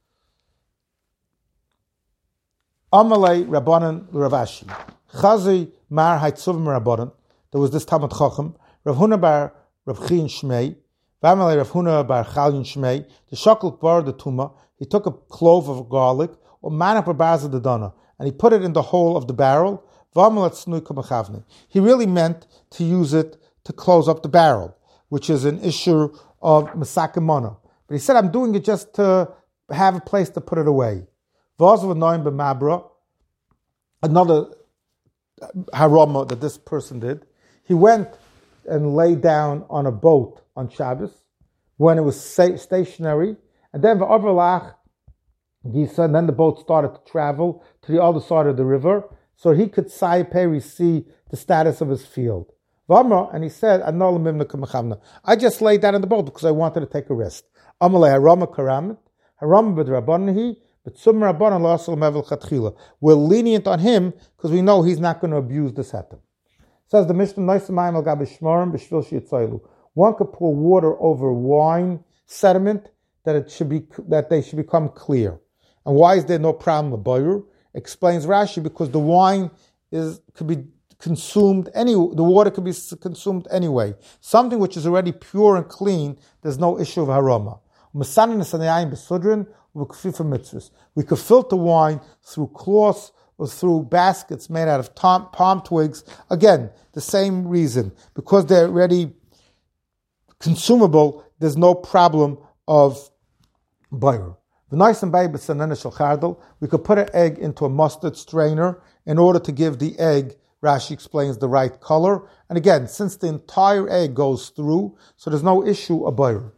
Amalei Rabbanan Rav Ashi, Chazi Mar Haitzuvim Rabbanan. There was this Talmud Chacham, Rav Huna bar Rav Chiyin Shmei, Vamalei Rav Huna bar Chalyin Shmei, the Shakal bar the Tuma. He took a clove of garlic, or manap or baza the dana, and he put it in the hole of the barrel. He really meant to use it to close up the barrel, which is an issue of Masakimona. But he said, I'm doing it just to have a place to put it away. Another harama that this person did, he went and lay down on a boat on Shabbos when it was stationary, and then and then the boat started to travel to the other side of the river, so he could Peri see the status of his field. And he said, I just laid down in the boat because I wanted to take a rest. We're lenient on him because we know he's not going to abuse this heter. Says the Mishnah, one could pour water over wine sediment that it should be that they should become clear. And why is there no problem with boiru? Explains Rashi, because the wine is could be consumed any the water could be consumed anyway. Something which is already pure and clean, there's no issue of harama. We could filter wine through cloths or through baskets made out of tom, palm twigs. Again, the same reason. Because they're already consumable, there's no problem of boiru. We could put an egg into a mustard strainer in order to give the egg, Rashi explains, the right color. And again, since the entire egg goes through, so there's no issue of boiru.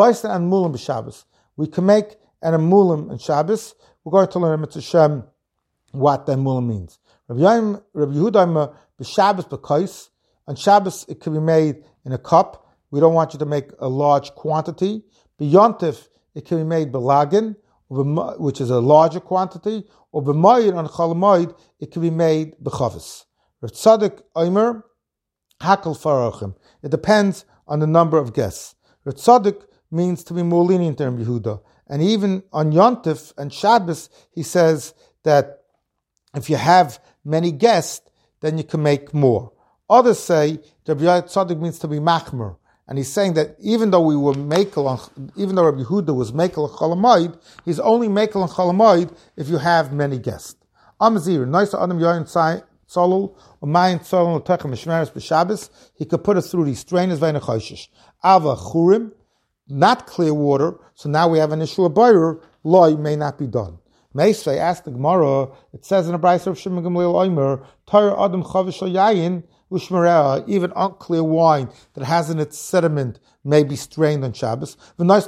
We can make an amulim in Shabbos. We're going to learn Mitzvah Shem what the amulim means. Rabbi Yehuda b'Shabbos b'kais. On Shabbos it can be made in a cup. We don't want you to make a large quantity. B'Yontif it can be made b'lagin, which is a larger quantity. Or b'mayid on Cholamoid it can be made b'chavis. Rav Tzadok Omer hakol farachim. It depends on the number of guests. Rav Tzadok means to be more lenient than Yehuda. And even on Yontif and Shabbos, he says that if you have many guests, then you can make more. Others say that Rabbi Tzadok means to be machmer. And he's saying that even though we were makel on, even though Rabbi Yehuda was makel on Cholamoid, he's only makel on Cholamoid if you have many guests. Amazir, nice Adam Yoyin Tzolul, or Mayin Tzolul, Techem Mishmeres b'Shabbos, he could put it through these strainers, Veina Choshish. Ava Churim, not clear water, so now we have an issue of boiru, loy may not be done. Meisvei asked the Gemara, it says in the Brayso of Shimon Gamliel Omer, Torah Adam Chavish Yayin, Ushmerea, even unclear wine that has in its sediment may be strained on Shabbos.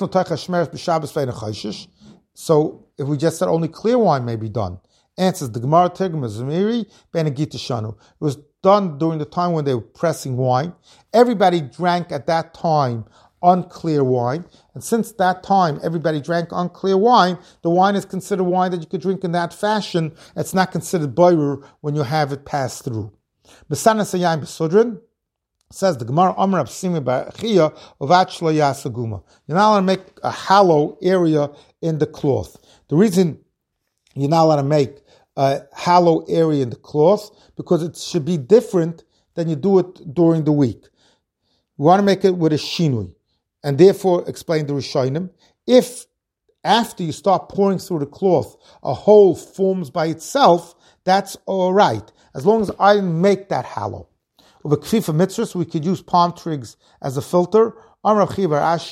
So if we just said only clear wine may be done. Answers the Gemara Tigrim Zamiri, Benegita Shanu. It was done during the time when they were pressing wine. Everybody drank at that time unclear wine, and since that time everybody drank unclear wine, the wine is considered wine that you could drink in that fashion. It's not considered boiru when you have it pass through. Besana Sayayim Besudrin says the Gemara Amar Absimi Ba'achia Ovachlo Yasaguma. You're not allowed to make a hollow area in the cloth. The reason you're not allowed to make a hollow area in the cloth because it should be different than you do it during the week. We want to make it with a shinui. And therefore, explain the Rishonim, if after you start pouring through the cloth, a hole forms by itself, that's all right, as long as I didn't make that hollow. With kfifa mitzvahs, we could use palm twigs as a filter. You have to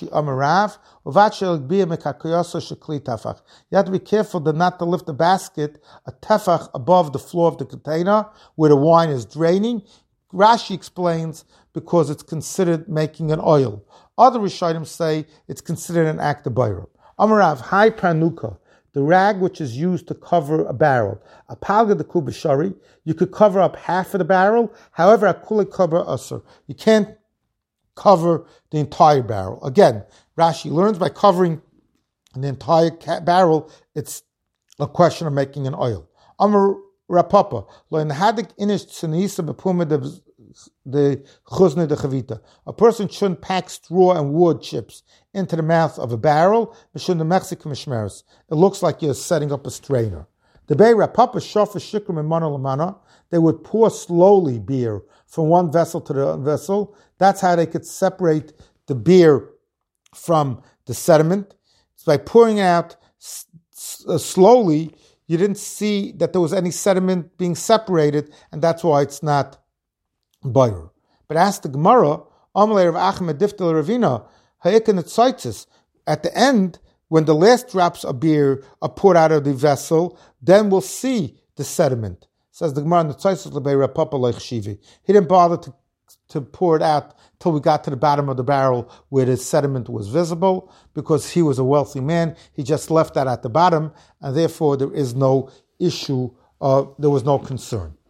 be careful to not to lift the basket a tefach above the floor of the container where the wine is draining. Rashi explains because it's considered making an oil. Other Rishonim say it's considered an act of boiru. Amarav, hai pranuka, the rag which is used to cover a barrel. A palga de kubishari, you could cover up half of the barrel. However, a kuli cover usr, you can't cover the entire barrel. Again, Rashi learns by covering the entire barrel, it's a question of making an oil. Amar rapapa, lo in hadik inish tsunisa bepuma de the chuzne de chavita. A person shouldn't pack straw and wood chips into the mouth of a barrel. It looks like you're setting up a strainer. The Bei Rapapa Shofa Shikrim and Mana Lamana, they would pour slowly beer from one vessel to the other vessel. That's how they could separate the beer from the sediment. It's by pouring out s- s- slowly, you didn't see that there was any sediment being separated, and that's why it's not boyer. But ask the Gemara, Amalei Rav Achmed Diftel Ravina, Ha'ikin Tzaitzis, at the end, when the last drops of beer are poured out of the vessel, then we'll see the sediment. Says the Gemara in the Tzaitzis Lebei Rav Papa Leich Shivi. He didn't bother to, to pour it out till we got to the bottom of the barrel where the sediment was visible, because he was a wealthy man. He just left that at the bottom, and therefore there is no issue, uh, there was no concern.